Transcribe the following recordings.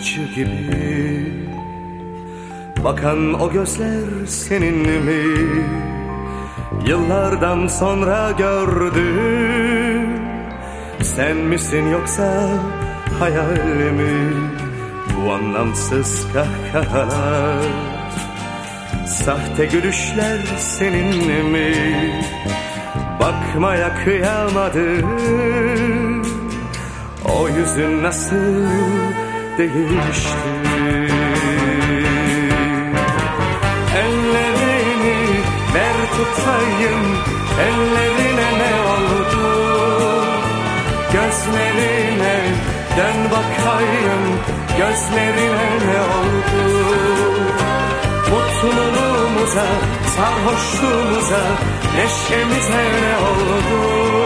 yabancı gibi. Bakan o gözler senin mi? Yıllardan sonra gördüm. Sen misin yoksa hayal mi? Bu anlamsız kahkahalar, sahte gülüşler senin mi? Bakmaya kıyamadım. O yüzün nasıl değişti? Ellerini ver tutayım, ellerine ne oldu? Gözlerine dön bakayım, gözlerine ne oldu? Mutluluğumuza, sarhoşluğumuza, neşemize ne oldu?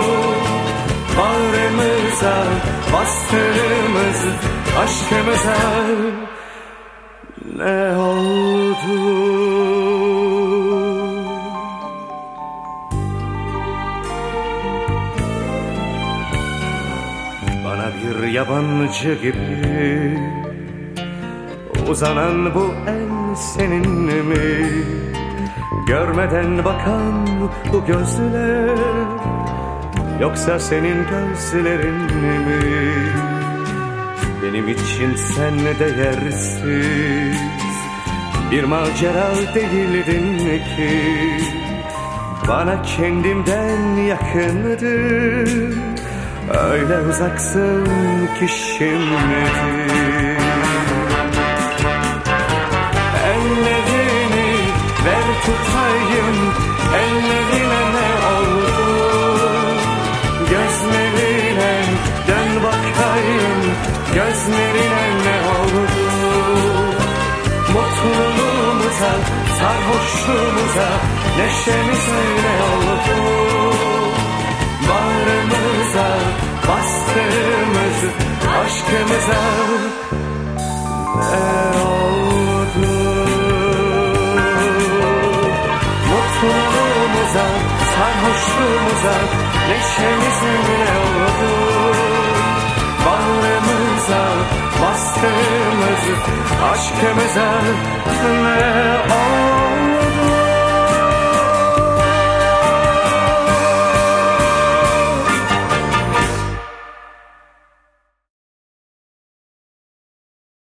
Bağrımıza bastığımız aşkımıza ne oldu? Bana bir yabancı gibi uzanan bu el senin mi? Görmeden bakan bu gözler, yoksa senin gözlerin mi? Benim için sen değersiz bir macera değildin ki. Bana kendimden yakındın, öyle uzaksın ki şimdi. Ellerini ver tutayım, ellerine ne oldu? Gözlerine dön bakayım, gözlerine ne oldu? Mutluluğumuza, sarhoşluğumuza, neşemize ne oldu? Bağrımıza bastığımız aşkımıza ne oldu? Mutluluğumuza, sarhoşluğumuza, neşemize ne oldu? Bağrımıza bastığımız aşkımıza ne oldu?